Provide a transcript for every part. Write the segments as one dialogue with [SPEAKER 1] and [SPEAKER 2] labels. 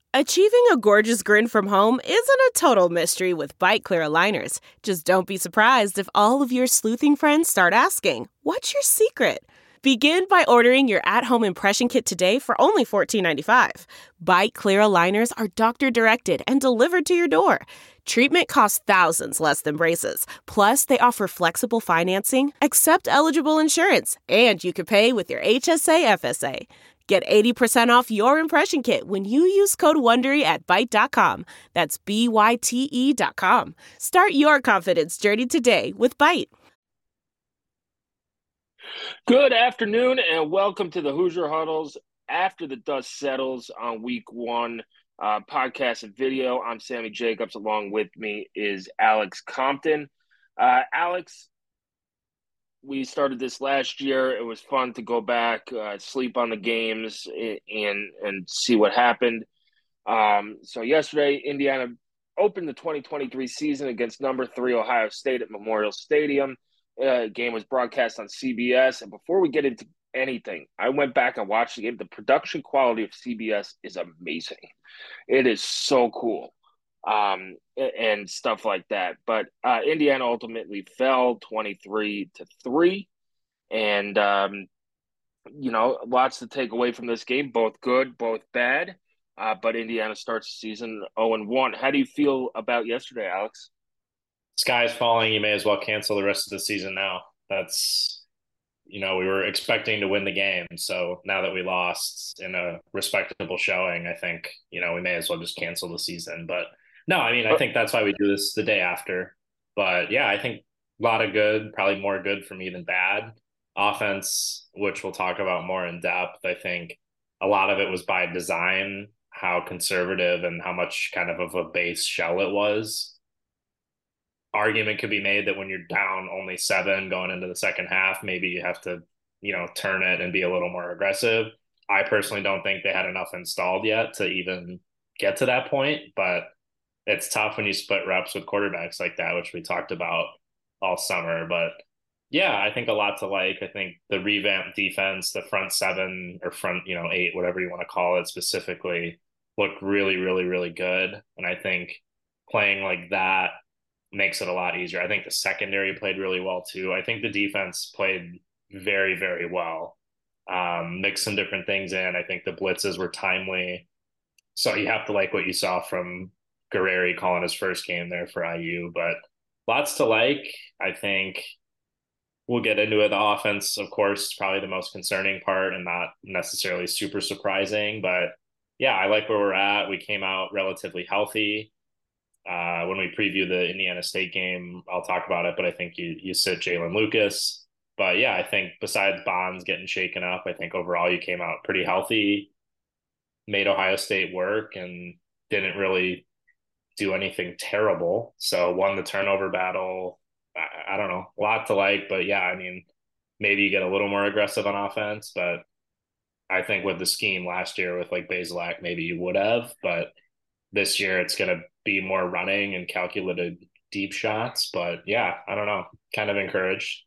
[SPEAKER 1] Achieving a gorgeous grin from home isn't a total mystery with Byte Clear aligners. Just don't be surprised if all of your sleuthing friends start asking, "What's your secret?" Begin by ordering your at-home impression kit today for only $14.95. Byte Clear aligners are doctor-directed and delivered to your door. Treatment costs thousands less than braces. Plus, they offer flexible financing, accept eligible insurance, and you can pay with your HSA FSA. Get 80% off your impression kit when you use code WONDERY at Byte.com. That's BYTE.com. Start your confidence journey today with Byte.
[SPEAKER 2] Good afternoon and welcome to the Hoosier Huddles after the dust settles on week one podcast and video. I'm Sammy Jacobs. Along with me is Alex Compton. Alex, we started this last year. It was fun to go back, sleep on the games, and see what happened. So yesterday, Indiana opened the 2023 season against number 3 Ohio State at Memorial Stadium. Game was broadcast on CBS. And before we get into anything, I went back and watched the game. The production quality of CBS is amazing. It is so cool. And stuff like that. But Indiana ultimately fell 23-3. And, lots to take away from this game, both good, both bad. But Indiana starts the season 0-1. How do you feel about yesterday, Alex?
[SPEAKER 3] Sky's falling. You may as well cancel the rest of the season now. We were expecting to win the game. So now that we lost in a respectable showing, I think, we may as well just cancel the season. But no, I think that's why we do this the day after. But yeah, I think a lot of good, probably more good for me than bad. Offense, which we'll talk about more in depth. I think a lot of it was by design, how conservative and how much kind of a base shell it was. Argument could be made that when you're down only 7 going into the second half, maybe you have to, turn it and be a little more aggressive. I personally don't think they had enough installed yet to even get to that point, but it's tough when you split reps with quarterbacks like that, which we talked about all summer. But yeah, I think a lot to like. I think the revamped defense, the front 7 or front, 8, whatever you want to call it specifically, looked really, really, really good. And I think playing like that makes it a lot easier. I think the secondary played really well too. I think the defense played very, very well. Mixed some different things in. I think the blitzes were timely. So you have to like what you saw from Guerreri calling his first game there for IU, but lots to like. I think we'll get into it. The offense, of course, is probably the most concerning part and not necessarily super surprising, but yeah, I like where we're at. We came out relatively healthy. When we preview the Indiana State game, I'll talk about it, but I think you sit Jalen Lucas. But yeah, I think besides Bonds getting shaken up, I think overall you came out pretty healthy, made Ohio State work, and didn't really do anything terrible. So won the turnover battle. I don't know, a lot to like, but yeah, maybe you get a little more aggressive on offense, but I think with the scheme last year with like Bazelak, maybe you would have, but this year it's going to be more running and calculated deep shots. But yeah, I don't know, kind of encouraged.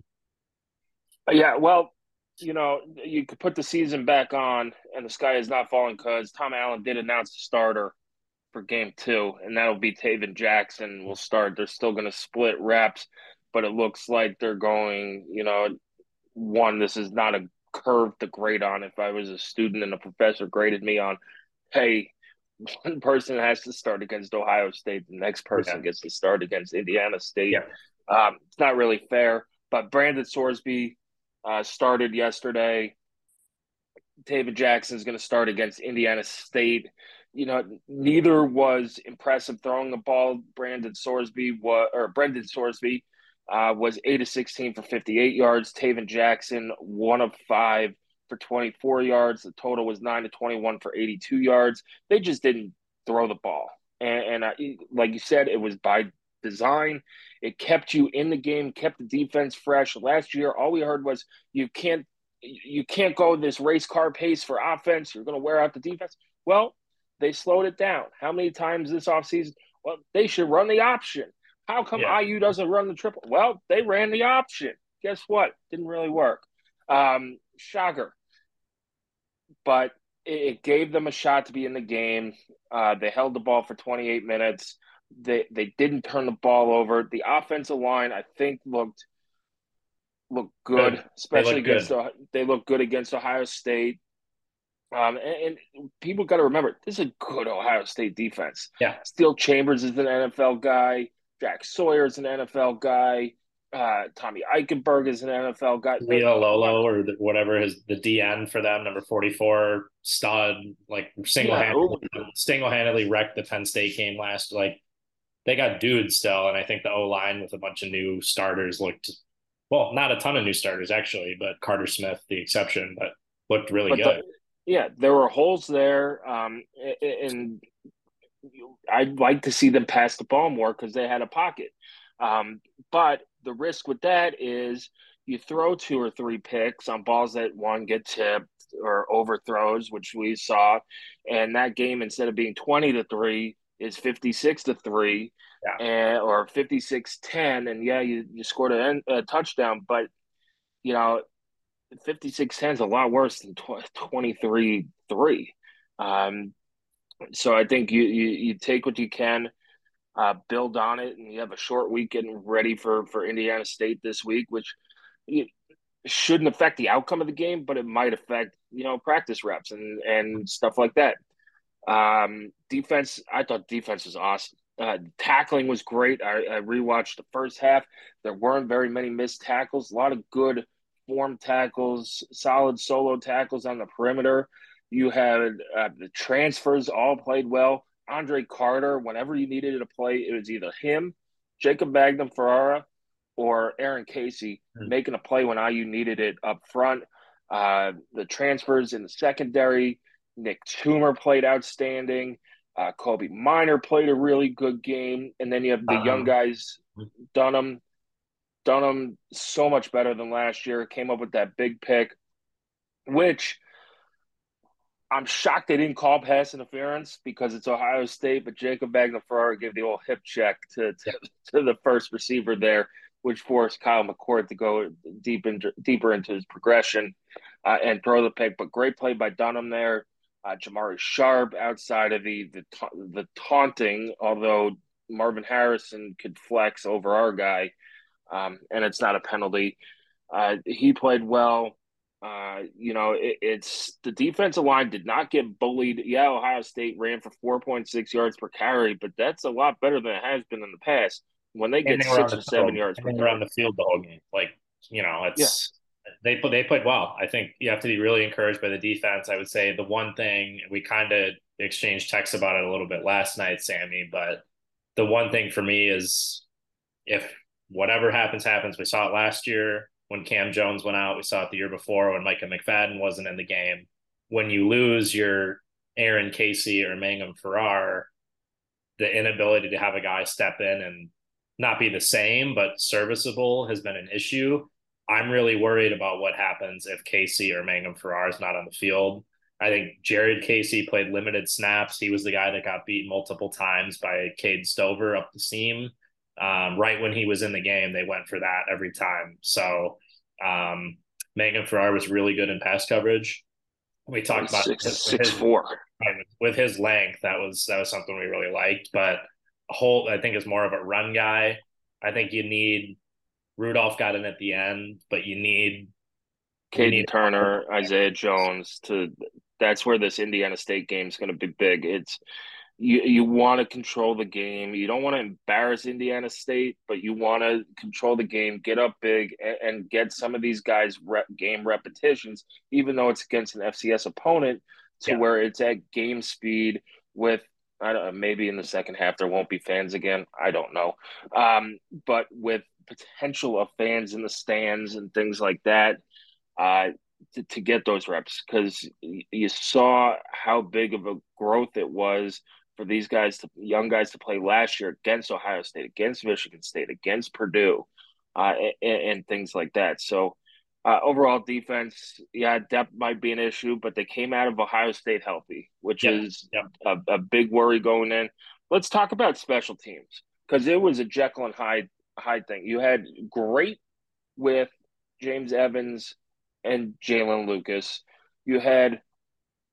[SPEAKER 2] Yeah, well, you could put the season back on and the sky is not falling because Tom Allen did announce the starter for game 2, and that'll be Taven Jackson will start. They're still going to split reps, but it looks like they're going, this is not a curve to grade on. If I was a student and a professor graded me on, hey, one person has to start against Ohio State, the next person gets to start against Indiana State.
[SPEAKER 3] Yeah.
[SPEAKER 2] It's not really fair, but Brandon Sorsby started yesterday. Taven Jackson is going to start against Indiana State. Neither was impressive throwing the ball. Brendan Sorsby was 8 of 16 for 58 yards. Taven Jackson 1 of 5 for 24 yards. The total was 9 of 21 for 82 yards. They just didn't throw the ball, and like you said, it was by design. It kept you in the game, kept the defense fresh. Last year, all we heard was you can't go this race car pace for offense. You're going to wear out the defense. Well, they slowed it down. How many times this offseason? Well, they should run the option. How come IU doesn't run the triple? Well, they ran the option. Guess what? Didn't really work. Shocker. But it gave them a shot to be in the game. They held the ball for 28 minutes. They didn't turn the ball over. The offensive line, I think, looked good,
[SPEAKER 3] They
[SPEAKER 2] especially
[SPEAKER 3] look good.
[SPEAKER 2] they looked good against Ohio State. And people got to remember, this is a good Ohio State defense.
[SPEAKER 3] Yeah.
[SPEAKER 2] Steele Chambers is an NFL guy. Jack Sawyer is an NFL guy. Tommy Eichenberg is an NFL guy.
[SPEAKER 3] Leo Lolo or whatever the DN for them, number 44, stud, like single-handedly wrecked the Penn State game last. Like they got dudes still, and I think the O line with a bunch of new starters looked well, not a ton of new starters actually, but Carter Smith the exception, but looked really good.
[SPEAKER 2] There were holes there, and I'd like to see them pass the ball more because they had a pocket. But the risk with that is you throw 2 or 3 picks on balls that one get tipped or overthrows, which we saw, and that game instead of being 20-3 is 56-3, or 56-10, and you scored a touchdown, but 56-10 is a lot worse than 23-3. So I think you take what you can, build on it, and you have a short week getting ready for Indiana State this week, which shouldn't affect the outcome of the game, but it might affect practice reps and stuff like that. Defense, I thought defense was awesome. Tackling was great. I rewatched the first half. There weren't very many missed tackles. A lot of good form tackles, solid solo tackles on the perimeter. You had the transfers all played well. Andre Carter, whenever you needed to play, it was either him, Jacob Magnum-Ferrara, or Aaron Casey making a play when IU needed it up front. The transfers in the secondary, Nick Toomer played outstanding. Kobe Minor played a really good game. And then you have the young guys, Dunham, so much better than last year, came up with that big pick, which I'm shocked they didn't call pass interference because it's Ohio State, but Jacob Magnum-Ferrara gave the old hip check to the first receiver there, which forced Kyle McCord to go deeper into his progression and throw the pick. But great play by Dunham there. Jamari Sharp outside of the taunting, although Marvin Harrison could flex over our guy, and it's not a penalty. He played well. It's the defensive line did not get bullied. Yeah, Ohio State ran for 4.6 yards per carry, but that's a lot better than it has been in the past. When they get 6 or 7 yards per carry
[SPEAKER 3] around the field the whole game, they played well. I think you have to be really encouraged by the defense. I would say the one thing we kind of exchanged texts about it a little bit last night, Sammy, but the one thing for me is if whatever happens. We saw it last year when Cam Jones went out. We saw it the year before when Micah McFadden wasn't in the game. When you lose your Aaron Casey or Mangum-Farrar, the inability to have a guy step in and not be the same but serviceable has been an issue. I'm really worried about what happens if Casey or Mangum-Farrar is not on the field. I think Jared Casey played limited snaps. He was the guy that got beat multiple times by Cade Stover up the seam. Right when he was in the game, they went for that every time. So Mangum-Farrar was really good in pass coverage. We talked about
[SPEAKER 2] 6'4".
[SPEAKER 3] With his length, that was something we really liked. But Holt, I think, is more of a run guy. I think you need Rudolph got in at the end, but you need
[SPEAKER 2] Caden Turner, Isaiah Jones. That's where this Indiana State game is going to be big. It's you want to control the game. You don't want to embarrass Indiana State, but you want to control the game, get up big, and get some of these guys game repetitions, even though it's against an FCS opponent, to where it's at game speed with, I don't know, maybe in the second half there won't be fans again. I don't know. But with potential of fans in the stands and things like that, to get those reps, because you saw how big of a growth it was for these young guys to play last year against Ohio State, against Michigan State, against Purdue, and things like that. So overall defense, depth might be an issue, but they came out of Ohio State healthy, which is a big worry going in. Let's talk about special teams, because it was a Jekyll and Hyde thing. You had great with James Evans and Jalen Lucas. You had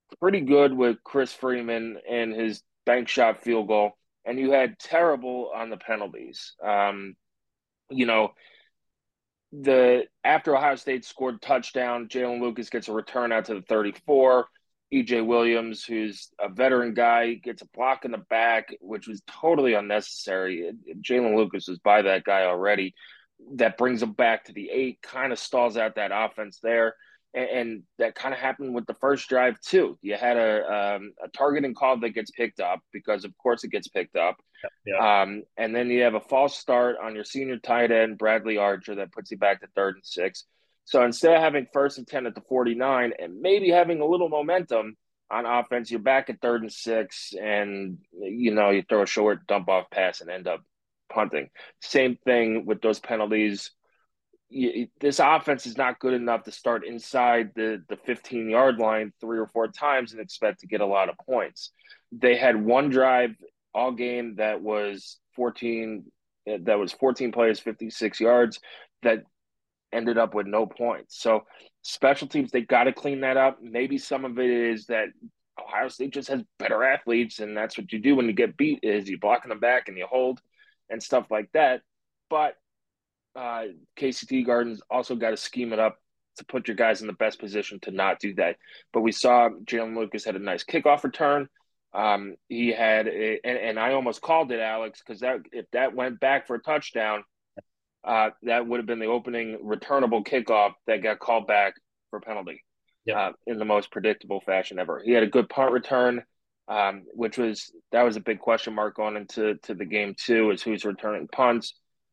[SPEAKER 2] pretty good with Chris Freeman and his bank shot field goal, and you had terrible on the penalties. You know, the after Ohio State scored touchdown, Jalen Lucas gets a return out to the 34. EJ Williams, who's a veteran guy, gets a block in the back, which was totally unnecessary. Jalen Lucas was by that guy already. That brings him back to the 8, kind of stalls out that offense there. And that kind of happened with the first drive, too. You had a targeting call that gets picked up because, of course, it gets picked up.
[SPEAKER 3] Yeah.
[SPEAKER 2] And then you have a false start on your senior tight end, Bradley Archer, that puts you back to 3rd and 6. So instead of having 1st and 10 at the 49 and maybe having a little momentum on offense, you're back at 3rd and 6, and you throw a short dump off pass and end up punting. Same thing with those penalties. This offense is not good enough to start inside the 15-yard line 3 or 4 times and expect to get a lot of points. They had one drive all game that was 14 plays, 56 yards, that ended up with no points. So special teams, they got to clean that up. Maybe some of it is that Ohio State just has better athletes, and that's what you do when you get beat, is you block in the back and you hold and stuff like that. But KCT Gardens also got to scheme it up to put your guys in the best position to not do that. But we saw Jalen Lucas had a nice kickoff return. He had and I almost called it, Alex, because if that went back for a touchdown, that would have been the opening returnable kickoff that got called back for penalty.
[SPEAKER 3] Yep.
[SPEAKER 2] In the most predictable fashion ever. He had a good punt return, which was a big question mark going into the game too, is who's returning punts.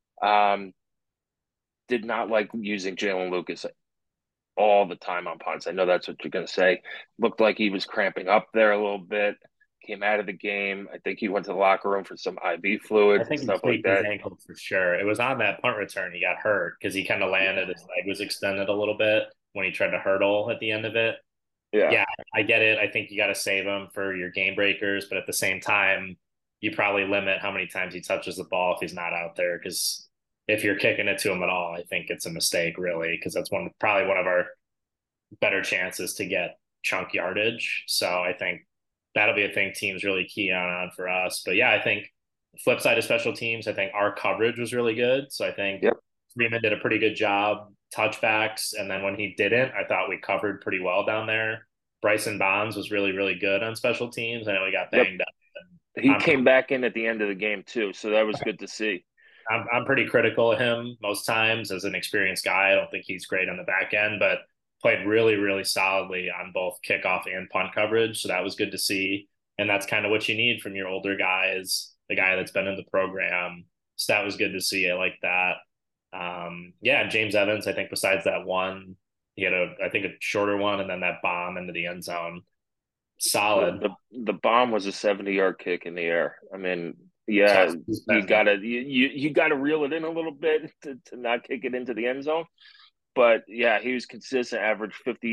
[SPEAKER 2] Did not like using Jalen Lucas all the time on punts. I know that's what you're going to say. Looked like he was cramping up there a little bit. Came out of the game. I think he went to the locker room for some IV fluids
[SPEAKER 3] I think
[SPEAKER 2] and stuff
[SPEAKER 3] he
[SPEAKER 2] like
[SPEAKER 3] tweaked his
[SPEAKER 2] that.
[SPEAKER 3] ankle for sure. It was on that punt return he got hurt because he kind of landed. His leg was extended a little bit when he tried to hurdle at the end of it. Yeah, I get it. I think you got to save him for your game breakers, but at the same time, you probably limit how many times he touches the ball if he's not out there. Because if you're kicking it to him at all, I think it's a mistake, really, because that's probably one of our better chances to get chunk yardage. So I think that'll be a thing teams really key on for us. But yeah, I think the flip side of special teams, I think our coverage was really good. So I think Freeman did a pretty good job, touchbacks. And then when he didn't, I thought we covered pretty well down there. Bryson Bonds was really, really good on special teams. I know he got banged up.
[SPEAKER 2] He came back in at the end of the game too. So that was good to see.
[SPEAKER 3] I'm pretty critical of him most times as an experienced guy. I don't think he's great on the back end, but played really, really solidly on both kickoff and punt coverage. So that was good to see. And that's kind of what you need from your older guys, the guy that's been in the program. So that was good to see. I like that. Yeah, James Evans, I think besides that one, he had a shorter one and then that bomb into the end zone. Solid.
[SPEAKER 2] The bomb was a 70-yard kick in the air. I mean, yeah, you gotta reel it in a little bit to not kick it into the end zone. But yeah, he was consistent, average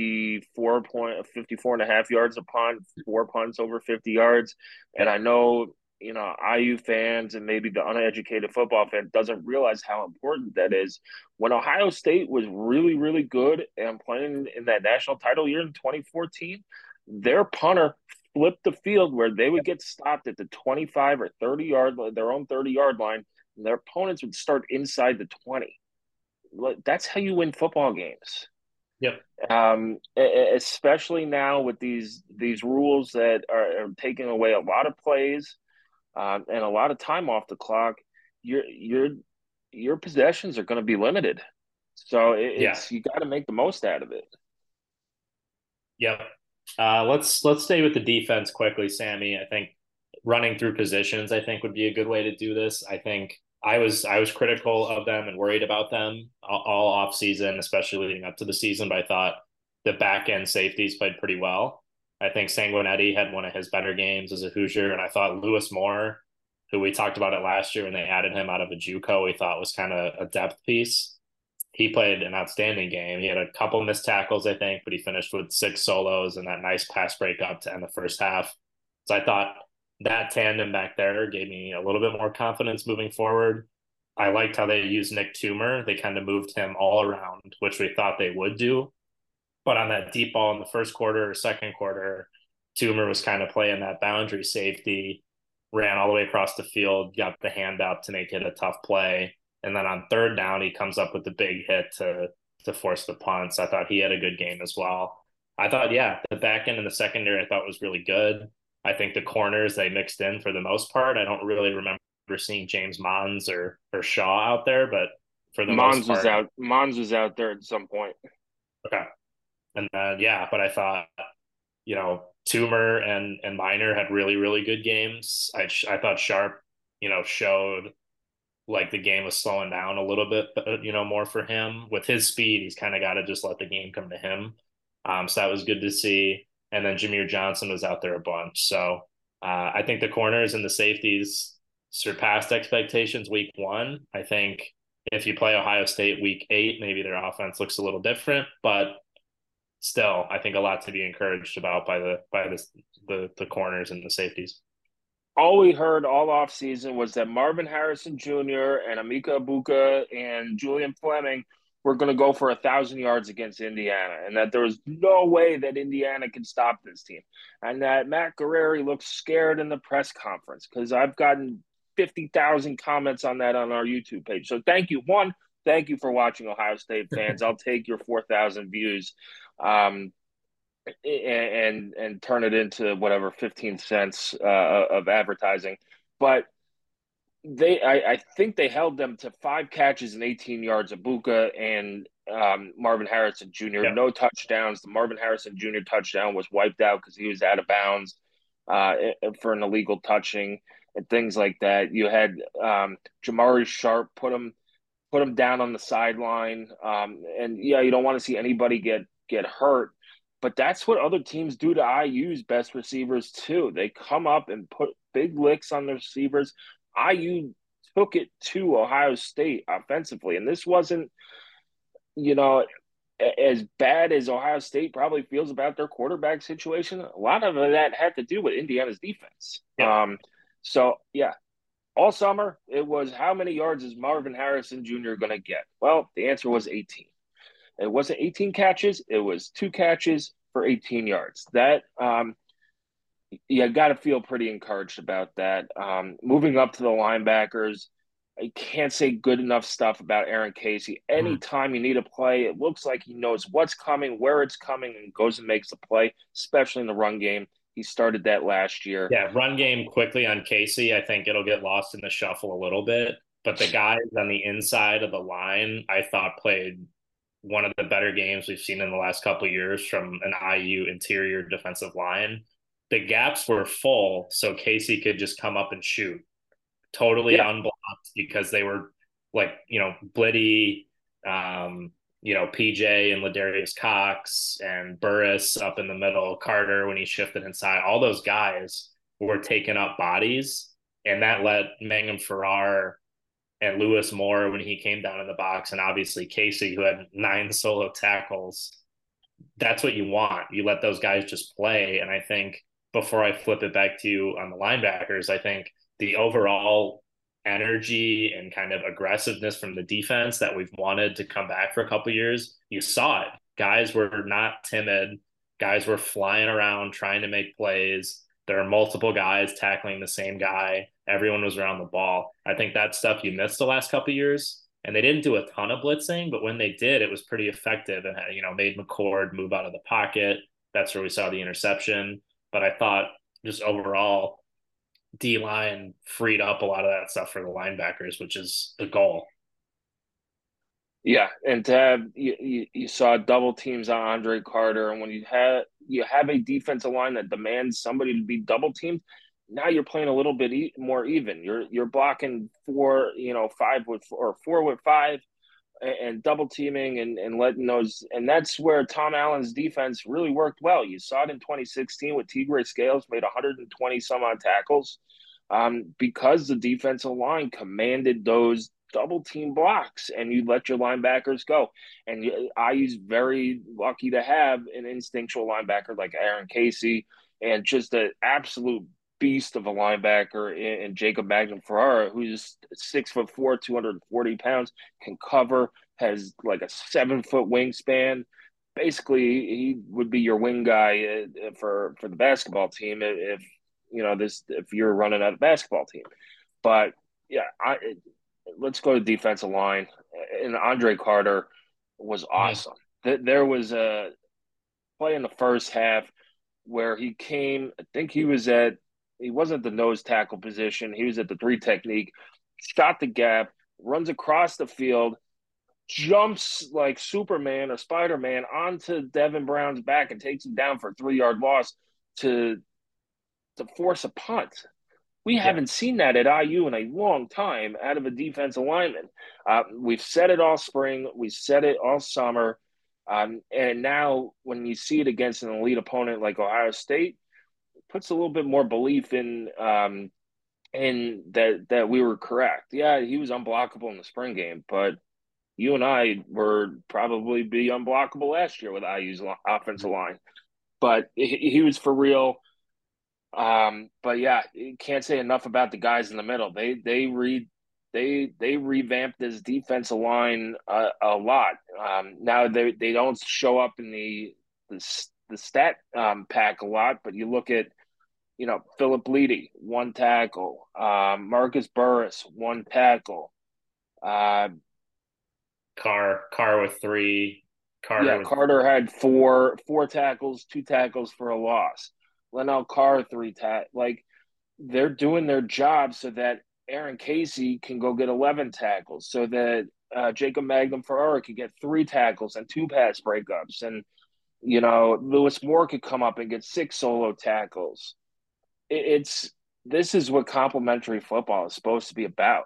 [SPEAKER 2] 54.5 yards a punt, 4 punts over 50 yards. And I know, IU fans and maybe the uneducated football fan doesn't realize how important that is. When Ohio State was really, really good and playing in that national title year in 2014, their punter flipped the field where they would get stopped at the 25 or 30-yard, their own 30-yard line, and their opponents would start inside the 20. That's how you win football games.
[SPEAKER 3] Yep.
[SPEAKER 2] Especially now with these rules that are taking away a lot of plays and a lot of time off the clock. Your possessions are going to be limited, so you got to make the most out of it.
[SPEAKER 3] Yep. Let's stay with the defense quickly, Sammy. I think running through positions, I think, would be a good way to do this. I think I was critical of them and worried about them all off season, especially leading up to the season. But I thought the back end safeties played pretty well. I think Sanguinetti had one of his better games as a Hoosier, and I thought Lewis Moore, who we talked about it last year when they added him out of a JUCO, we thought was kind of a depth piece. He played an outstanding game. He had a couple missed tackles, I think, but he finished with 6 solos and that nice pass breakup to end the first half. So I thought that tandem back there gave me a little bit more confidence moving forward. I liked how they used Nick Toomer. They kind of moved him all around, which we thought they would do. But on that deep ball in the first quarter or second quarter, Toomer was kind of playing that boundary safety, ran all the way across the field, got the hand up to make it a tough play. And then on third down, he comes up with the big hit to force the punts. I thought he had a good game as well. I thought, yeah, the back end and the secondary I thought was really good. I think the corners they mixed in for the most part. I don't really remember seeing James Mons or Shaw out there, but for the most
[SPEAKER 2] Mons was
[SPEAKER 3] part,
[SPEAKER 2] out. Mons was out there at some point.
[SPEAKER 3] okay. And then yeah, but I thought Toomer and Miner had really really good games. I thought Sharp showed like the game was slowing down a little bit, more for him with his speed. He's kind of got to just let the game come to him. So that was good to see. And then Jameer Johnson was out there a bunch. So I think the corners and the safeties surpassed expectations week 1. I think if you play Ohio State week 8, maybe their offense looks a little different, but still, I think a lot to be encouraged about by the corners and the safeties.
[SPEAKER 2] All we heard all off season was that Marvin Harrison Jr. and Emeka Egbuka and Julian Fleming were going to go for 1,000 yards against Indiana, and that there was no way that Indiana could stop this team, and that Matt Guerrieri looked scared in the press conference, because I've gotten 50,000 comments on that on our YouTube page. So thank you. One, thank you for watching, Ohio State fans. I'll take your 4,000 views. And turn it into whatever 15 cents of advertising. But I think they held them to 5 catches and 18 yards. Egbuka and Marvin Harrison Jr.
[SPEAKER 3] Yep.
[SPEAKER 2] No touchdowns. The Marvin Harrison Jr. touchdown was wiped out because he was out of bounds for an illegal touching and things like that. You had Jamari Sharp put him down on the sideline, and yeah, you don't want to see anybody get hurt. But that's what other teams do to IU's best receivers too. They come up and put big licks on the receivers. IU took it to Ohio State offensively, and this wasn't, as bad as Ohio State probably feels about their quarterback situation. A lot of that had to do with Indiana's defense.
[SPEAKER 3] Yep.
[SPEAKER 2] So yeah, all summer it was, how many yards is Marvin Harrison Jr. going to get? Well, the answer was 18. It wasn't 18 catches. It was 2 catches for 18 yards. That you got to feel pretty encouraged about that. Moving up to the linebackers, I can't say good enough stuff about Aaron Casey. Anytime you need a play, it looks like he knows what's coming, where it's coming, and goes and makes the play, especially in the run game. He started that last year.
[SPEAKER 3] Yeah, run game quickly on Casey. I think it'll get lost in the shuffle a little bit. But the guys on the inside of the line, I thought played one of the better games we've seen in the last couple of years from an IU interior defensive line. The gaps were full, so Casey could just come up and shoot totally unblocked, because they were like, Blitty, PJ and Ladarius Cox and Burris up in the middle, Carter when he shifted inside, all those guys were taking up bodies, and that let Mangum Farrar and Lewis Moore when he came down in the box, and obviously Casey, who had 9 solo tackles. That's what you want. You let those guys just play. And I think, before I flip it back to you on the linebackers, I think the overall energy and kind of aggressiveness from the defense that we've wanted to come back for a couple of years, you saw it. Guys were not timid. Guys were flying around trying to make plays. There are multiple guys tackling the same guy. Everyone was around the ball. I think that's stuff you missed the last couple of years. And they didn't do a ton of blitzing, but when they did, it was pretty effective and, made McCord move out of the pocket. That's where we saw the interception. But I thought just overall, D-line freed up a lot of that stuff for the linebackers, which is the goal.
[SPEAKER 2] Yeah, and to have you saw double teams on Andre Carter, and when you have a defensive line that demands somebody to be double teamed, now you're playing a little bit more even. You're blocking 4 with 5, and double teaming and letting those, and that's where Tom Allen's defense really worked well. You saw it in 2016 with Tigre Scales made 120 some odd tackles, because the defensive line commanded those double team blocks, and you let your linebackers go. And IU's very lucky to have an instinctual linebacker like Aaron Casey, and just an absolute beast of a linebacker in Jacob Magnum Ferrara, who's 6'4", 240 pounds, can cover, has like a 7-foot wingspan. basically he would be your wing guy for the basketball team if if you're running a basketball team. But yeah, let's go to defensive line. And Andre Carter was
[SPEAKER 3] Mhm.
[SPEAKER 2] awesome. There was a play in the first half where he came. I think he wasn't the nose tackle position. He was at the three technique. Shot the gap, runs across the field, jumps like Superman or Spider Man onto Devin Brown's back and takes him down for a 3 yard loss to force a punt. We
[SPEAKER 3] Yeah.
[SPEAKER 2] haven't seen that at IU in a long time out of a defensive lineman. We've said it all spring. We said it all summer. And now when you see it against an elite opponent like Ohio State, it puts a little bit more belief in that we were correct. Yeah, he was unblockable in the spring game, but you and I were probably be unblockable last year with IU's offensive line. But he was for real. But yeah, you can't say enough about the guys in the middle. They revamped this defensive line a lot. Now they don't show up in the stat pack a lot, but you look at Philip Leedy, 1 tackle, Marcus Burris, 1 tackle. Uh,
[SPEAKER 3] Carr with 3, Carter
[SPEAKER 2] yeah,
[SPEAKER 3] with
[SPEAKER 2] Carter had four tackles, 2 tackles for a loss. Linnell Carr 3 like they're doing their job so that Aaron Casey can go get 11 tackles, so that Jacob Magnum Ferrara could get 3 tackles and 2 pass breakups, and Lewis Moore could come up and get 6 solo tackles. It's this is what complementary football is supposed to be about.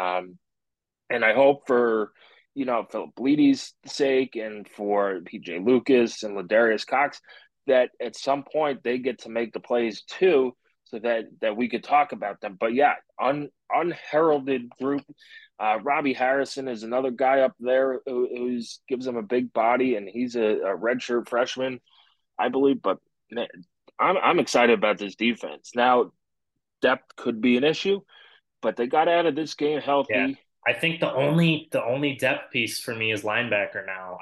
[SPEAKER 2] And I hope for Philip Bleedy's sake and for PJ Lucas and Ladarius Cox that at some point they get to make the plays too, so that we could talk about them. But yeah, unheralded group. Robbie Harrison is another guy up there who gives him a big body, and he's a redshirt freshman, I believe. But man, I'm excited about this defense. Now, depth could be an issue, but they got out of this game
[SPEAKER 3] Yeah.
[SPEAKER 2] healthy.
[SPEAKER 3] I think the only depth piece for me is linebacker now.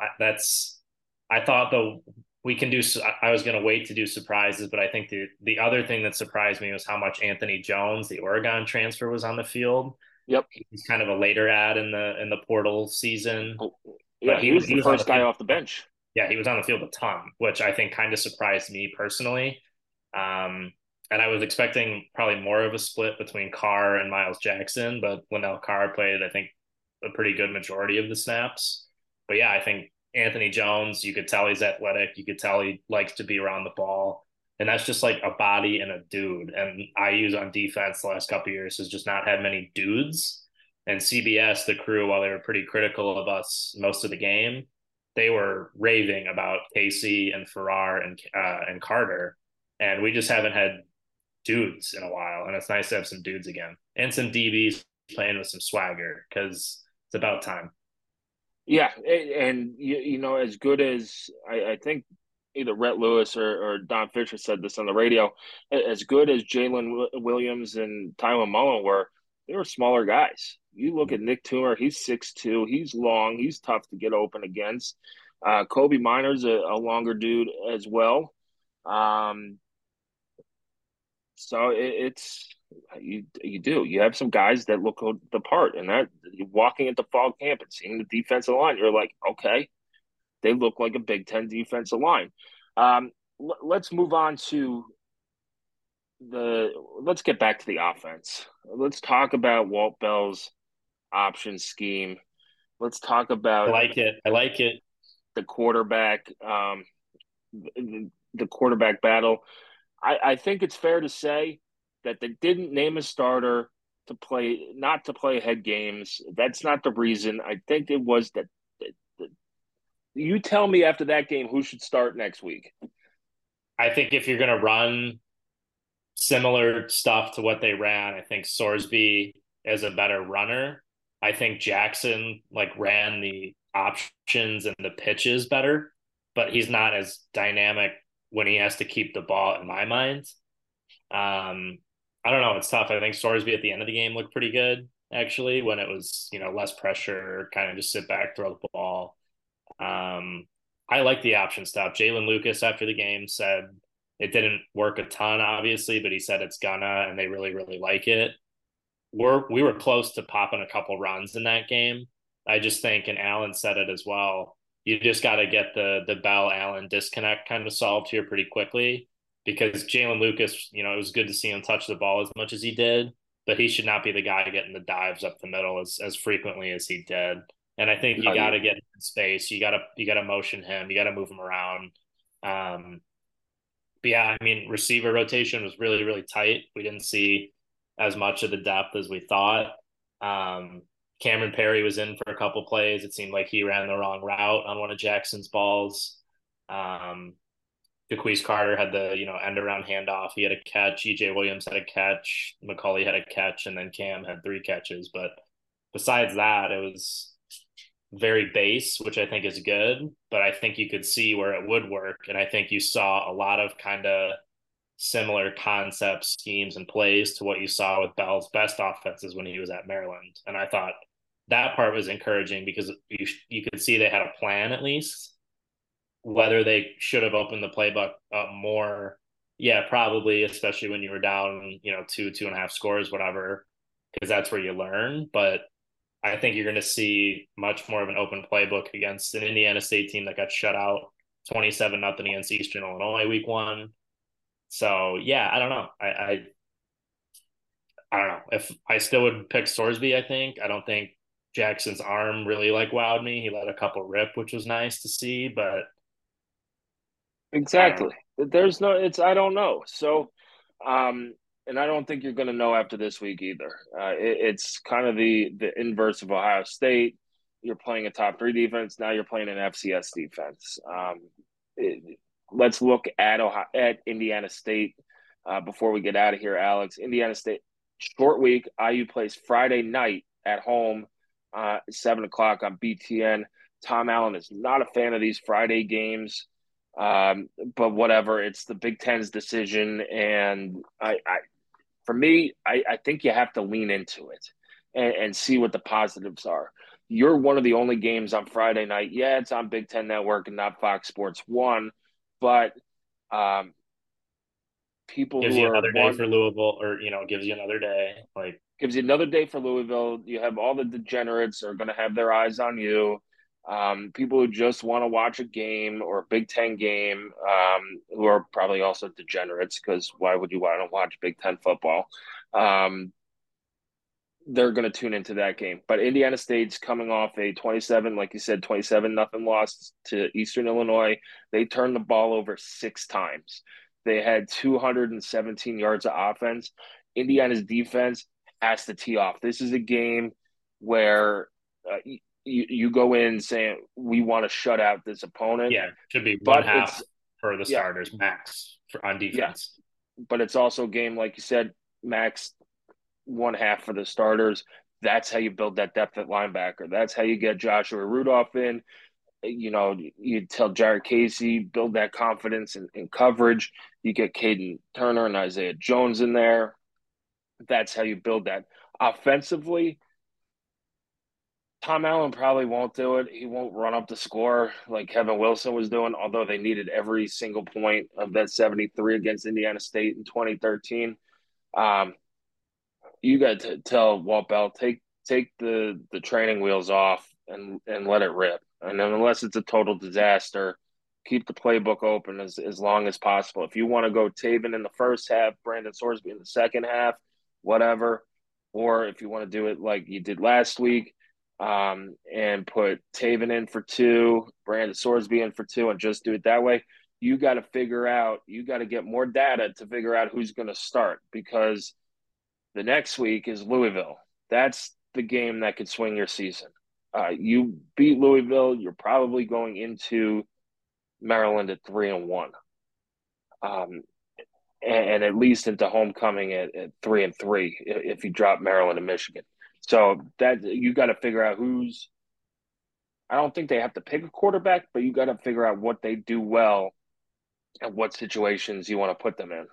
[SPEAKER 3] I thought though we can do. I was going to wait to do surprises, but I think the other thing that surprised me was how much Anthony Jones, the Oregon transfer, was on the field.
[SPEAKER 2] Yep.
[SPEAKER 3] He's kind of a later ad in the portal season, but
[SPEAKER 2] Yeah, he was
[SPEAKER 3] he
[SPEAKER 2] the
[SPEAKER 3] was on the
[SPEAKER 2] first guy
[SPEAKER 3] field.
[SPEAKER 2] off the bench.
[SPEAKER 3] Yeah, he was on the field a ton, which I think kind of surprised me personally. Um, and I was expecting probably more of a split between Carr and Miles Jackson, but Linnell Carr played, I think, a pretty good majority of the snaps. But yeah, I think Anthony Jones, you could tell he's athletic. You could tell he likes to be around the ball. And that's just like a body and a dude. And IU's on defense the last couple of years has just not had many dudes. And CBS, the crew, while they were pretty critical of us most of the game, they were raving about Casey and Farrar and Carter, and we just haven't had dudes in a while, and it's nice to have some dudes again and some DBs playing with some swagger because it's about time.
[SPEAKER 2] Yeah, and as good as I think either Rhett Lewis or Don Fisher said this on the radio, as good as Jalen Williams and Tyler Mullen were, they were smaller guys. You look at Nick Toomer, he's 6'2", he's long, he's tough to get open against. Kobe Miner's a longer dude as well. Um, So it's you have some guys that look the part, and that walking into fall camp and seeing the defensive line, you're like, okay, they look like a Big Ten defensive line. Let's move on to let's get back to the offense. Let's talk about Walt Bell's option scheme. Let's talk
[SPEAKER 3] I
[SPEAKER 2] about
[SPEAKER 3] like it. I like it.
[SPEAKER 2] the quarterback, the quarterback battle. I think it's fair to say that they didn't name a starter to play, not to play head games. That's not the reason. I think it was that you tell me after that game who should start next week.
[SPEAKER 3] I think if you're going to run similar stuff to what they ran, I think Sorsby is a better runner. I think Jackson like ran the options and the pitches better, but he's not as dynamic when he has to keep the ball in my mind. I don't know. It's tough. I think Sorsby at the end of the game looked pretty good, actually, when it was, less pressure, kind of just sit back, throw the ball. Um, I like the option stuff. Jalen Lucas after the game said it didn't work a ton, obviously, but he said it's gonna, and they really, really like it. We were close to popping a couple runs in that game. I just think, and Allen said it as well. You just got to get the Bell Allen disconnect kind of solved here pretty quickly because Jalen Lucas, it was good to see him touch the ball as much as he did, but he should not be the guy getting the dives up the middle as frequently as he did. And I think you got to get in space. You got to motion him. You got to move him around. But yeah, I mean, receiver rotation was really, really tight. We didn't see as much of the depth as we thought. Cameron Perry was in for a couple plays. It seemed like he ran the wrong route on one of Jackson's balls. DeQuise Carter had the end around handoff. He had a catch. EJ Williams had a catch. McCauley had a catch, and then Cam had 3 catches. But besides that, it was very base, which I think is good. But I think you could see where it would work, and I think you saw a lot of kind of similar concepts, schemes, and plays to what you saw with Bell's best offenses when he was at Maryland. And I thought that part was encouraging because you could see they had a plan at least. Whether they should have opened the playbook up more, yeah, probably, especially when you were down, 2.5 scores, whatever, because that's where you learn. But I think you're going to see much more of an open playbook against an Indiana State team that got shut out 27-0 against Eastern Illinois week 1. So yeah, I don't know. I don't know if I still would pick Sorsby. I think I don't think Jackson's arm really wowed me. He let a couple rip, which was nice to see, but
[SPEAKER 2] exactly. There's no. I don't know. So, and I don't think you're going to know after this week either. It's kind of the inverse of Ohio State. You're playing a top 3 defense. Now you're playing an FCS defense. Let's look at Indiana State before we get out of here, Alex. Indiana State, short week. IU plays Friday night at home, 7 o'clock on BTN. Tom Allen is not a fan of these Friday games, but whatever. It's the Big Ten's decision, and for me, I think you have to lean into it and see what the positives are. You're one of the only games on Friday night. Yeah, it's on Big Ten Network and not Fox Sports 1, but people
[SPEAKER 3] gives
[SPEAKER 2] who
[SPEAKER 3] you
[SPEAKER 2] are
[SPEAKER 3] another day for Louisville, or gives you another day.
[SPEAKER 2] Gives you another day for Louisville. You have all the degenerates are going to have their eyes on you. People who just want to watch a game or a Big Ten game, who are probably also degenerates because why would you want to watch Big Ten football? They're going to tune into that game. But Indiana State's coming off a 27, like you said, 27-0 loss to Eastern Illinois. They turned the ball over 6 times. They had 217 yards of offense. Indiana's defense has to tee off. This is a game where you go in saying, we want to shut out this opponent.
[SPEAKER 3] Yeah, should be one half for the starters, max, on defense.
[SPEAKER 2] Yeah. But it's also a game, like you said, max one half for the starters. That's how you build that depth at linebacker. That's how you get Joshua Rudolph in. You tell Jared Casey, build that confidence in coverage. You get Caden Turner and Isaiah Jones in there. That's how you build that. Offensively, Tom Allen probably won't do it. He won't run up the score like Kevin Wilson was doing, although they needed every single point of that 73 against Indiana State in 2013. You got to tell Walt Bell, take the training wheels off and let it rip. And then unless it's a total disaster, keep the playbook open as long as possible. If you want to go Taven in the first half, Brandon Sorsby in the second half, whatever. Or if you want to do it like you did last week, and put Taven in for 2, Brandon Sorsby in for 2, and just do it that way, you got to get more data to figure out who's going to start, because the next week is Louisville. That's the game that could swing your season. You beat Louisville, you're probably going into Maryland at 3-1, and at least into homecoming at 3-3 if you drop Maryland and Michigan. So that you got to figure out who's. I don't think they have to pick a quarterback, but you got to figure out what they do well and what situations you want to put them in.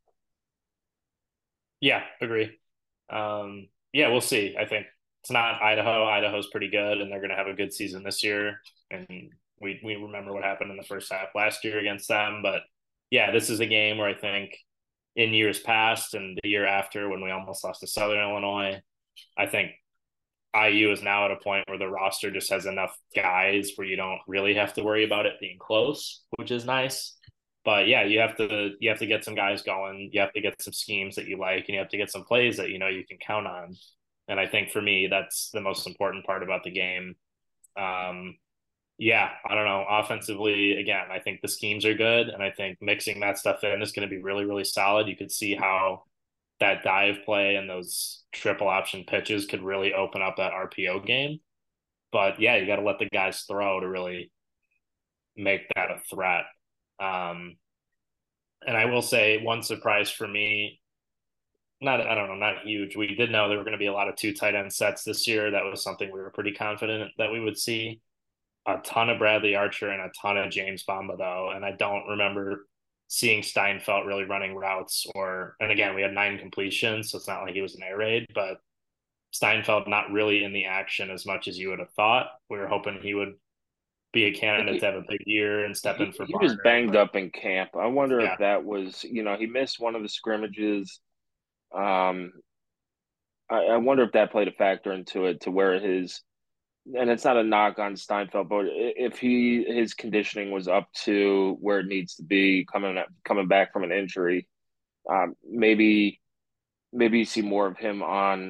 [SPEAKER 3] Yeah, agree. Yeah, we'll see. I think it's not Idaho. Idaho's pretty good, and they're going to have a good season this year. And We remember what happened in the first half last year against them. But yeah, this is a game where I think in years past and the year after when we almost lost to Southern Illinois, I think IU is now at a point where the roster just has enough guys where you don't really have to worry about it being close, which is nice. But yeah, you have to get some guys going. You have to get some schemes that you like, and you have to get some plays that you know you can count on. And I think for me, that's the most important part about the game. Um, yeah, I don't know. Offensively, again, I think the schemes are good, and I think mixing that stuff in is going to be really, really solid. You could see how that dive play and those triple option pitches could really open up that RPO game. But yeah, you got to let the guys throw to really make that a threat. Um, and I will say one surprise for me, I don't know, not huge. We did know there were going to be a lot of two tight end sets this year. That was something we were pretty confident that we would see. A ton of Bradley Archer and a ton of James Bamba though, and I don't remember seeing Steinfeld really running routes and again we had 9 completions, so it's not like he was an air raid, but Steinfeld not really in the action as much as you would have thought. We were hoping he would be a candidate to have a big year and step in for
[SPEAKER 2] he was banged up in camp. I wonder
[SPEAKER 3] yeah.
[SPEAKER 2] if that was, he missed one of the scrimmages. Um, I wonder if that played a factor into it to where and it's not a knock on Steinfeld, but if his conditioning was up to where it needs to be coming back from an injury, maybe you see more of him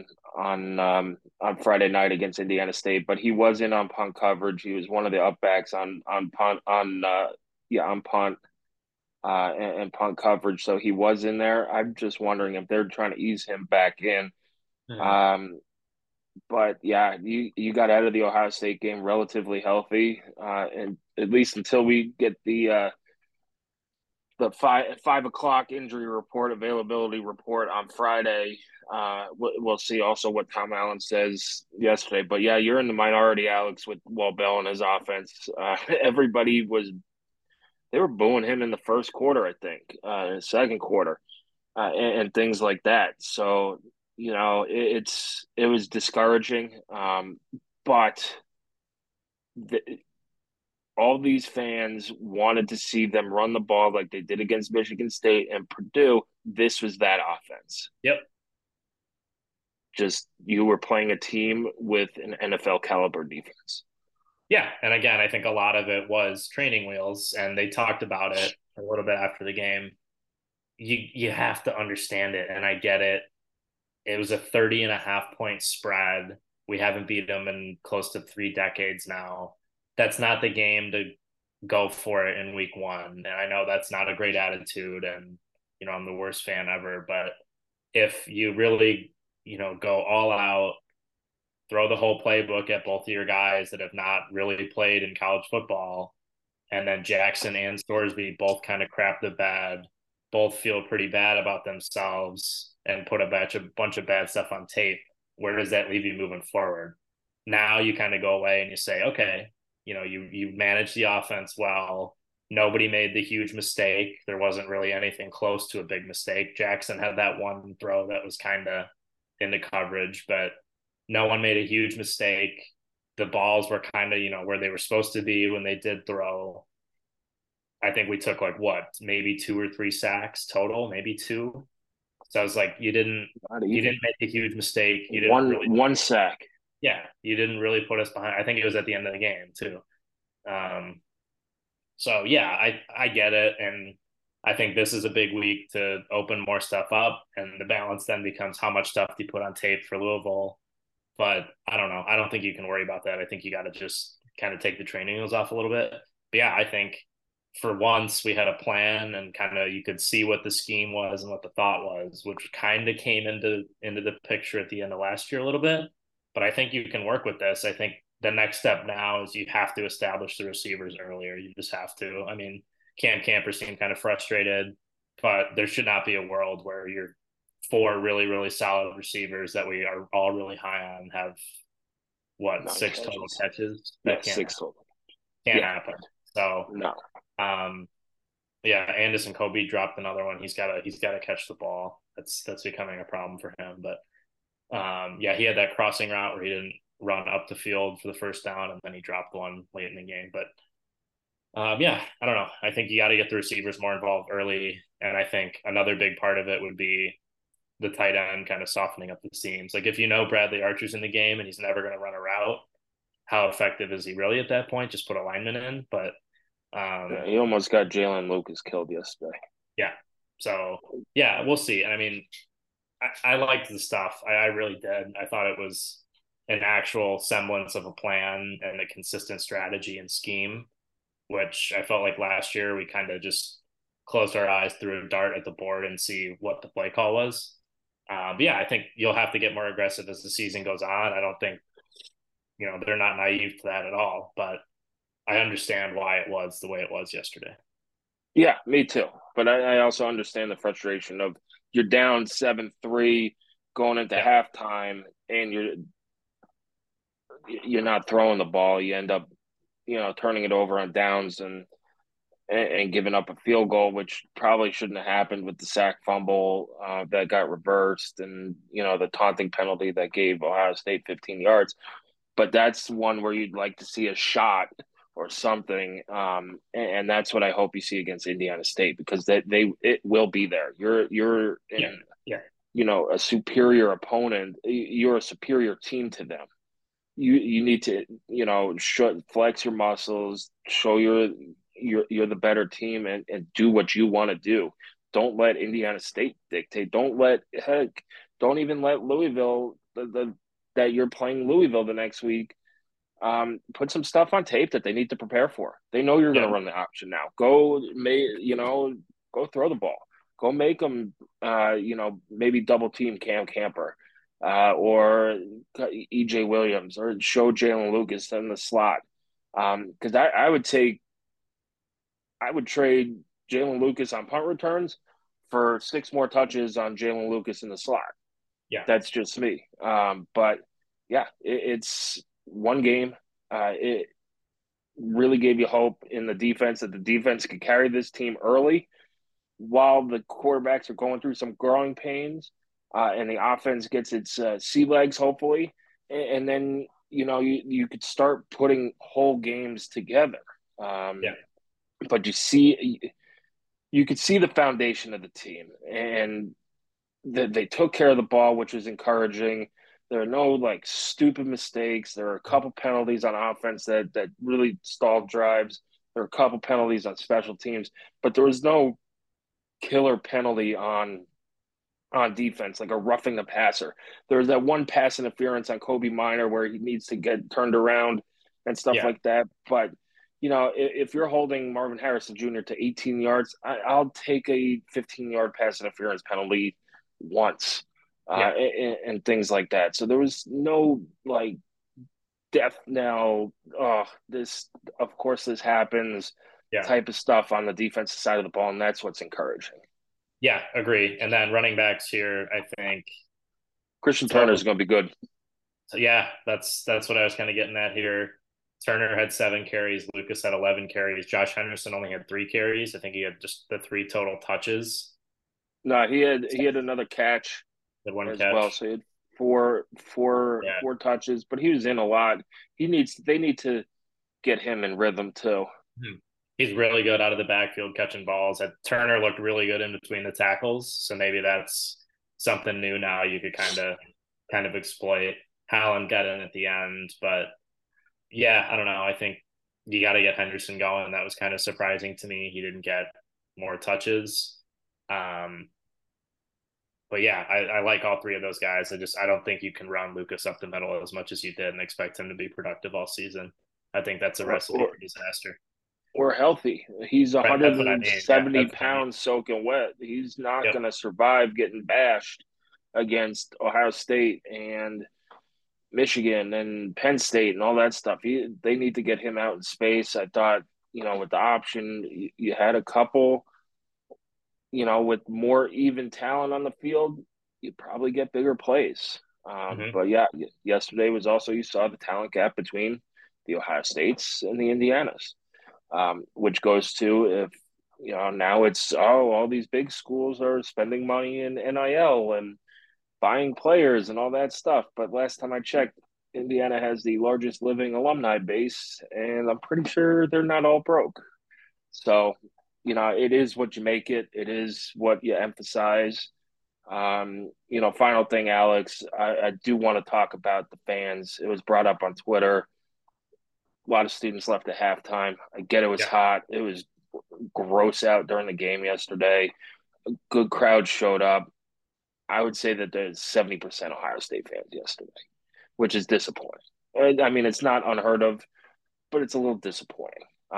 [SPEAKER 2] on Friday night against Indiana State. But he was in on punt coverage. He was one of the upbacks on punt on punt and punt coverage. So he was in there. I'm just wondering if they're trying to ease him back in. Um, but yeah, you got out of the Ohio State game relatively healthy, and at least until we get the 5 o'clock injury report availability report on Friday. We'll see also what Tom Allen says yesterday. But yeah, you're in the minority, Alex, with Bell and his offense. They were booing him in the first quarter, I think, in the second quarter, and things like that. So it was discouraging, but all these fans wanted to see them run the ball like they did against Michigan State and Purdue. This was that offense.
[SPEAKER 3] Yep.
[SPEAKER 2] Just you were playing a team with an NFL caliber defense.
[SPEAKER 3] Yeah, and again, I think a lot of it was training wheels, and they talked about it a little bit after the game. You have to understand it, and I get it. It was a 30.5 point spread. We haven't beat them in close to 3 decades now. That's not the game to go for it in week 1. And I know that's not a great attitude, and I'm the worst fan ever, but if you really, go all out, throw the whole playbook at both of your guys that have not really played in college football, and then Jackson and Scoresby both kind of crap the bed, both feel pretty bad about themselves and put a bunch of bad stuff on tape, where does that leave you moving forward? Now you kind of go away and you say, okay, you managed the offense well. Nobody made the huge mistake. There wasn't really anything close to a big mistake. Jackson had that one throw that was kind of into coverage, but no one made a huge mistake. The balls were kind of, where they were supposed to be when they did throw. I think we took maybe 2 or 3 sacks total, maybe 2. So I was like, you didn't make a huge mistake. You didn't
[SPEAKER 2] one sack.
[SPEAKER 3] Yeah, you didn't really put us behind. I think it was at the end of the game too. So yeah, I get it, and I think this is a big week to open more stuff up, and the balance then becomes how much stuff do you put on tape for Louisville. But I don't know. I don't think you can worry about that. I think you got to just kind of take the training wheels off a little bit. But yeah, I think for once we had a plan, and kind of you could see what the scheme was and what the thought was, which kind of came into the picture at the end of last year a little bit. But I think you can work with this. I think the next step now is you have to establish the receivers earlier. You just have to. I mean, Cam Camper seemed kind of frustrated, but there should not be a world where you're 4 really, really solid receivers that we are all really high on have 6 total catches.
[SPEAKER 2] That can't 6 total.
[SPEAKER 3] Can't happen. So
[SPEAKER 2] no.
[SPEAKER 3] Yeah, Anderson Kobe dropped another one. He's got to catch the ball. That's becoming a problem for him. But yeah, he had that crossing route where he didn't run up the field for the first down, and then he dropped one late in the game. But Yeah, I don't know. I think you got to get the receivers more involved early, and I think another big part of it would be the tight end kind of softening up the seams. Like if you know Bradley Archer's in the game and he's never going to run a route, how effective is he really at that point? Just put a lineman in, but
[SPEAKER 2] Yeah, he almost got Jalen Lucas killed yesterday.
[SPEAKER 3] yeah. So yeah, we'll see. I mean, I liked the stuff. I really did. I thought it was an actual semblance of a plan and a consistent strategy and scheme, which I felt like last year we kind of just closed our eyes, threw a dart at the board and see what the play call was. But yeah, I think you'll have to get more aggressive as the season goes on. I don't think, they're not naive to that at all, but I understand why it was the way it was yesterday.
[SPEAKER 2] Yeah, me too. But I also understand the frustration of you're down 7-3 going into
[SPEAKER 3] Yeah.
[SPEAKER 2] halftime, and you're not throwing the ball. You end up, turning it over on downs and giving up a field goal, which probably shouldn't have happened with the sack fumble that got reversed, and the taunting penalty that gave Ohio State 15 yards. But that's one where you'd like to see a shot or something, and that's what I hope you see against Indiana State, because it will be there. You're
[SPEAKER 3] Yeah.
[SPEAKER 2] in
[SPEAKER 3] Yeah.
[SPEAKER 2] a superior opponent. You're a superior team to them. You need to flex your muscles, show you're the better team, and do what you want to do. Don't let Indiana State dictate. Don't even let Louisville that you're playing Louisville the next week. Put some stuff on tape that they need to prepare for. They know you're going
[SPEAKER 3] Yeah.
[SPEAKER 2] to run the option now. Go throw the ball. Go make them, maybe double team Cam Camper, or EJ Williams, or show Jalen Lucas in the slot. Because I would trade Jalen Lucas on punt returns for 6 more touches on Jalen Lucas in the slot.
[SPEAKER 3] Yeah.
[SPEAKER 2] That's just me. But yeah, it's one game. It really gave you hope in the defense that the defense could carry this team early while the quarterbacks are going through some growing pains, and the offense gets its sea legs, hopefully. And then, you could start putting whole games together.
[SPEAKER 3] Yeah.
[SPEAKER 2] But you could see the foundation of the team, and that they took care of the ball, which was encouraging. There are no like stupid mistakes. There are a couple penalties on offense that really stalled drives. There are a couple penalties on special teams, but there was no killer penalty on defense, like a roughing the passer. There was that one pass interference on Kobe Minor where he needs to get turned around and stuff
[SPEAKER 3] Yeah.
[SPEAKER 2] like that. But if you're holding Marvin Harrison Jr. to 18 yards, I'll take a 15-yard pass interference penalty once,
[SPEAKER 3] Yeah.
[SPEAKER 2] and things like that. So there was no like death now. Oh, this of course this happens
[SPEAKER 3] Yeah.
[SPEAKER 2] type of stuff on the defensive side of the ball, and that's what's encouraging.
[SPEAKER 3] Yeah. Agree. And then running backs here, I think
[SPEAKER 2] Christian Turner is
[SPEAKER 3] total.
[SPEAKER 2] going to be good.
[SPEAKER 3] So yeah, that's what I was kind of getting at here. Turner had 7 carries. Lucas had 11 carries. Josh Henderson only had 3 carries. I think he had just the 3 total touches.
[SPEAKER 2] No, he had another catch
[SPEAKER 3] Had one
[SPEAKER 2] as well.
[SPEAKER 3] catch.
[SPEAKER 2] So he had four touches, but he was in a lot. They need to get him in rhythm too.
[SPEAKER 3] Hmm. He's really good out of the backfield catching balls. Turner looked really good in between the tackles, so maybe that's something new now you could kind of exploit. Hallen got in at the end, but yeah, I don't know. I think you got to get Henderson going. That was kind of surprising to me. He didn't get more touches. Um, but yeah, I like all 3 of those guys. I don't think you can run Lucas up the middle as much as you did and expect him to be productive all season. I think that's a
[SPEAKER 2] or,
[SPEAKER 3] recipe
[SPEAKER 2] or,
[SPEAKER 3] for disaster.
[SPEAKER 2] or healthy. He's
[SPEAKER 3] Right, that's what I mean. Yeah,
[SPEAKER 2] 170
[SPEAKER 3] that's what I mean.
[SPEAKER 2] pounds soaking wet. He's not
[SPEAKER 3] Yep.
[SPEAKER 2] going to survive getting bashed against Ohio State and Michigan and Penn State and all that stuff. They need to get him out in space. I thought, with the option, you had a couple, with more even talent on the field, you probably get bigger plays.
[SPEAKER 3] Mm-hmm.
[SPEAKER 2] But yeah, yesterday was also, you saw the talent gap between the Ohio States and the Indianas, which goes to, if now it's, all these big schools are spending money in NIL and buying players and all that stuff. But last time I checked, Indiana has the largest living alumni base, and I'm pretty sure they're not all broke. So, it is what you make it. It is what you emphasize. Final thing, Alex, I do want to talk about the fans. It was brought up on Twitter. A lot of students left at halftime. I get it was
[SPEAKER 3] Yeah.
[SPEAKER 2] hot. It was gross out during the game yesterday. A good crowd showed up. I would say that there's 70% Ohio State fans yesterday, which is disappointing. I mean, it's not unheard of, but it's a little disappointing.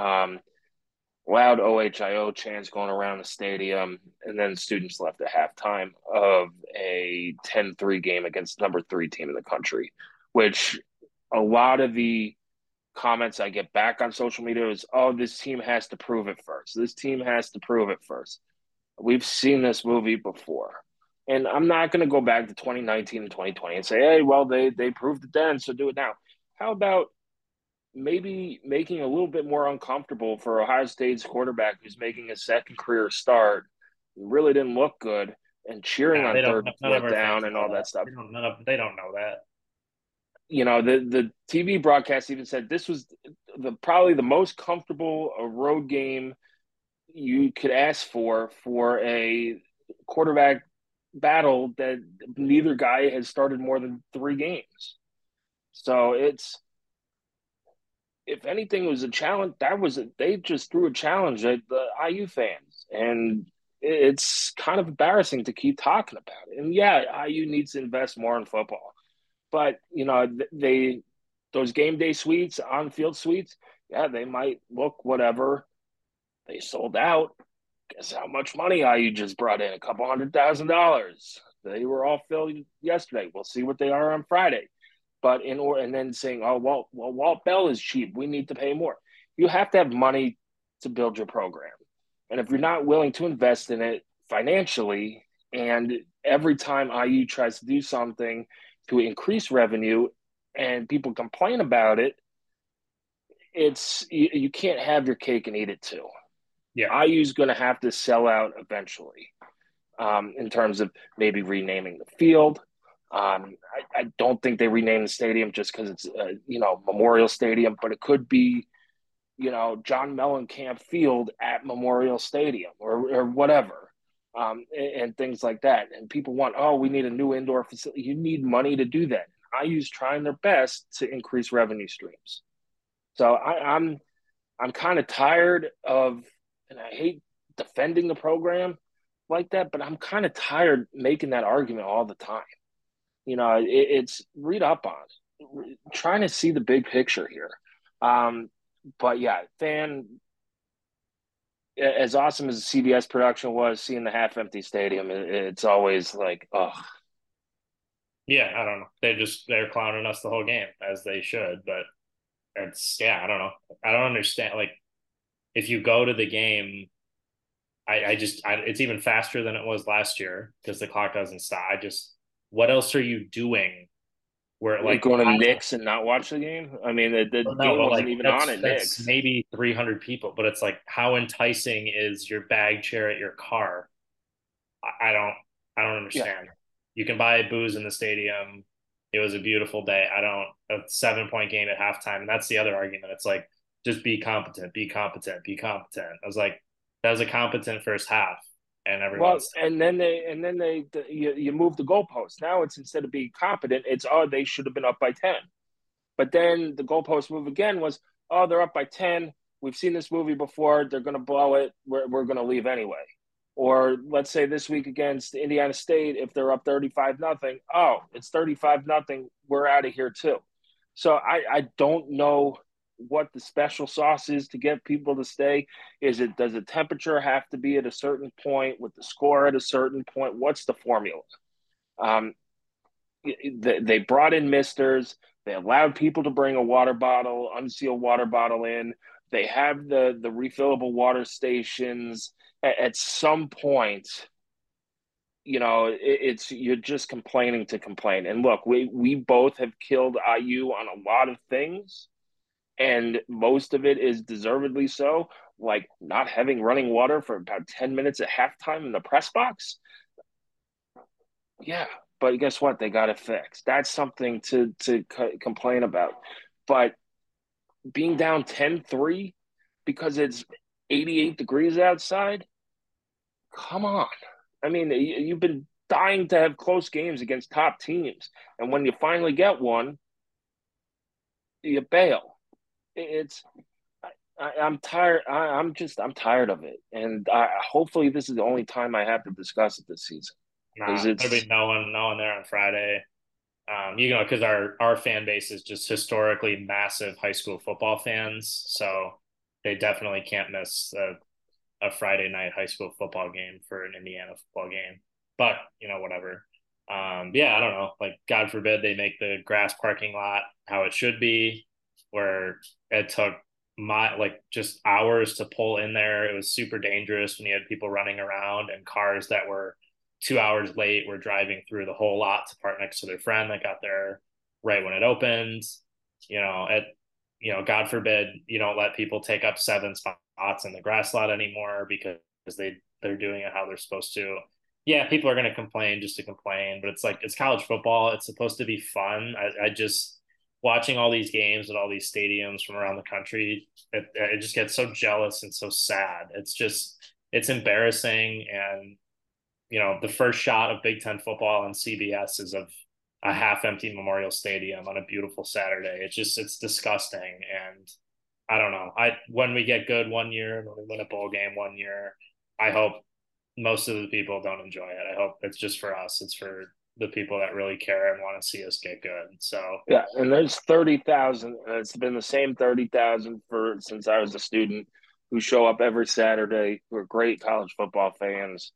[SPEAKER 2] Loud OHIO chants going around the stadium, and then students left at halftime of a 10-3 game against number 3 team in the country, which a lot of the comments I get back on social media is, oh, this team has to prove it first. This team has to prove it first. We've seen this movie before. And I'm not going to go back to 2019 and 2020 and say, hey, well, they proved it then, so do it now. How about maybe making it a little bit more uncomfortable for Ohio State's quarterback who's making a second career start, really didn't look good, and cheering
[SPEAKER 3] Nah, they
[SPEAKER 2] on
[SPEAKER 3] don't.
[SPEAKER 2] third,
[SPEAKER 3] None of
[SPEAKER 2] fourth
[SPEAKER 3] our
[SPEAKER 2] down
[SPEAKER 3] fans
[SPEAKER 2] and
[SPEAKER 3] know
[SPEAKER 2] all
[SPEAKER 3] that.
[SPEAKER 2] that stuff.
[SPEAKER 3] They don't know that.
[SPEAKER 2] The TV broadcast even said this was probably the most comfortable road game you could ask for a quarterback battle that neither guy has started more than 3 games. So it's, if anything, it was a challenge. They just threw a challenge at the IU fans, and it's kind of embarrassing to keep talking about it. And yeah, IU needs to invest more in football, but those game day suites, on field suites, yeah, they might look whatever. They sold out. Guess how much money IU just brought in? $200,000. They were all filled yesterday. We'll see what they are on Friday. But and then saying, oh, well, Walt Bell is cheap. We need to pay more. You have to have money to build your program. And if you're not willing to invest in it financially, and every time IU tries to do something to increase revenue and people complain about it, you can't have your cake and eat it too.
[SPEAKER 3] Yeah.
[SPEAKER 2] IU's going to have to sell out eventually, in terms of maybe renaming the field. I don't think they rename the stadium just because it's Memorial Stadium, but it could be John Mellencamp Field at Memorial Stadium or whatever, and things like that. And people want, oh, we need a new indoor facility. You need money to do that. IU's trying their best to increase revenue streams. So I'm kind of tired of, and I hate defending the program like that, but I'm kind of tired making that argument all the time. It's read up on it, trying to see the big picture here. But yeah, as awesome as the CBS production was, seeing the half empty stadium, it's always like, oh.
[SPEAKER 3] Yeah, I don't know. They're clowning us the whole game, as they should, but I don't know. I don't understand. Like, if you go to the game, it's even faster than it was last year because the clock doesn't stop. What else are you doing? Where
[SPEAKER 2] Like
[SPEAKER 3] like
[SPEAKER 2] going to Knicks and not watch the game? I mean, the
[SPEAKER 3] no,
[SPEAKER 2] game
[SPEAKER 3] but
[SPEAKER 2] wasn't
[SPEAKER 3] like
[SPEAKER 2] even on
[SPEAKER 3] that's
[SPEAKER 2] at
[SPEAKER 3] that's
[SPEAKER 2] Knicks.
[SPEAKER 3] maybe 300 people, but it's like how enticing is your bag chair at your car? I don't
[SPEAKER 2] Yeah.
[SPEAKER 3] understand. You can buy booze in the stadium. It was a beautiful day. A 7 point game at halftime. And that's the other argument. It's like, just be competent, be competent, be competent. I was like, that was a competent first half. And
[SPEAKER 2] Well,
[SPEAKER 3] everyone's,
[SPEAKER 2] and then you move the goalpost. Now it's, instead of being competent, it's, oh, they should have been up by 10. But then the goalpost move again was, oh, they're up by 10. We've seen this movie before. They're going to blow it. We're going to leave anyway. Or let's say this week against Indiana State, if they're up 35-0, oh, it's 35-0. We're out of here too. So I don't know what the special sauce is to get people to stay. Does the temperature have to be at a certain point with the score at a certain point? What's the formula? Um, they brought in misters. They allowed people to bring a water bottle, unsealed water bottle in. They have the refillable water stations. At some point, it's you're just complaining to complain. And look, we both have killed IU on a lot of things, and most of it is deservedly so, like not having running water for about 10 minutes at halftime in the press box. Yeah, but guess what? They got it fixed. That's something to complain about. But being down 10-3 because it's 88 degrees outside. Come on. I mean, you've been dying to have close games against top teams. And when you finally get one, you bail. It's I'm tired. I'm tired of it, and hopefully this is the only time I have to discuss it this season because
[SPEAKER 3] Nah, there'll be
[SPEAKER 2] it's
[SPEAKER 3] no one there on Friday. Because our fan base is just historically massive high school football fans, so they definitely can't miss a Friday night high school football game for an Indiana football game. But whatever. Yeah, I don't know. Like, God forbid they make the grass parking lot how it should be, where it took just hours to pull in there. It was super dangerous when you had people running around and cars that were 2 hours late were driving through the whole lot to park next to their friend that got there right when it opened. God forbid you don't let people take up 7 spots in the grass lot anymore because they're doing it how they're supposed to. Yeah, people are going to complain just to complain, but it's like it's college football. It's supposed to be fun. I just watching all these games at all these stadiums from around the country. It just gets so jealous and so sad. It's embarrassing, and the first shot of Big Ten football on CBS is of a half-empty Memorial Stadium on a beautiful Saturday. It's disgusting, and I don't know. When we get good one year, when we win a bowl game one year, I hope most of the people don't enjoy it. I hope it's just for us. It's for the people that really care and want to see us get good. So
[SPEAKER 2] yeah, and there's 30,000, and it's been the same 30,000 for since I was a student who show up every Saturday who are great college football fans,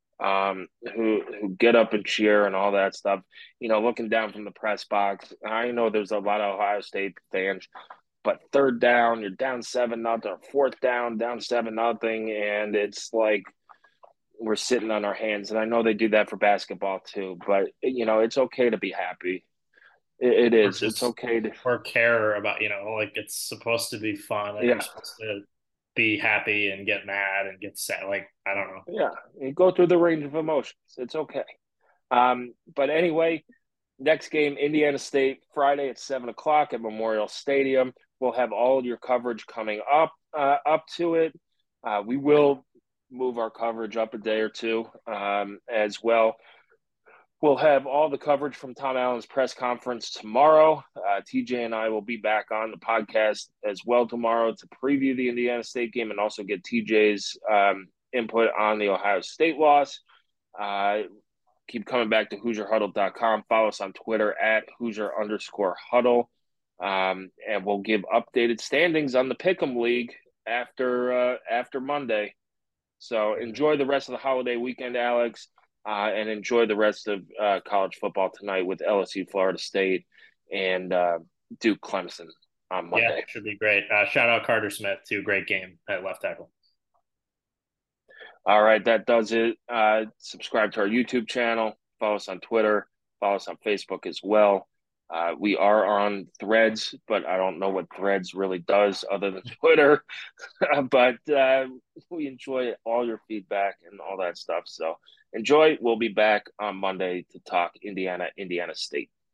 [SPEAKER 2] who get up and cheer and all that stuff. Looking down from the press box, I know there's a lot of Ohio State fans, but third down, you're down 7-0, fourth down 7-0, and it's like we're sitting on our hands. And I know they do that for basketball too, but it's okay to be happy. It
[SPEAKER 3] or
[SPEAKER 2] is. It's
[SPEAKER 3] just
[SPEAKER 2] okay to,
[SPEAKER 3] or care about like it's supposed to be fun and you're
[SPEAKER 2] yeah,
[SPEAKER 3] supposed to be happy and get mad and get sad. Like, I don't know.
[SPEAKER 2] yeah. You go through the range of emotions. It's okay. But anyway, next game, Indiana State, Friday at 7 o'clock at Memorial Stadium. We'll have all your coverage coming up to it. We will move our coverage up a day or two as well. We'll have all the coverage from Tom Allen's press conference tomorrow. TJ and I will be back on the podcast as well tomorrow to preview the Indiana State game and also get TJ's input on the Ohio State loss. Keep coming back to HoosierHuddle.com. Follow us on Twitter at Hoosier_Huddle. And we'll give updated standings on the Pick'em League after Monday. So enjoy the rest of the holiday weekend, Alex, and enjoy the rest of college football tonight with LSU, Florida State, and Duke, Clemson on Monday.
[SPEAKER 3] Yeah, should be great. Shout out Carter Smith too. Great game at left tackle.
[SPEAKER 2] All right, that does it. Subscribe to our YouTube channel. Follow us on Twitter. Follow us on Facebook as well. We are on Threads, but I don't know what Threads really does other than Twitter. But we enjoy all your feedback and all that stuff. So enjoy. We'll be back on Monday to talk Indiana State.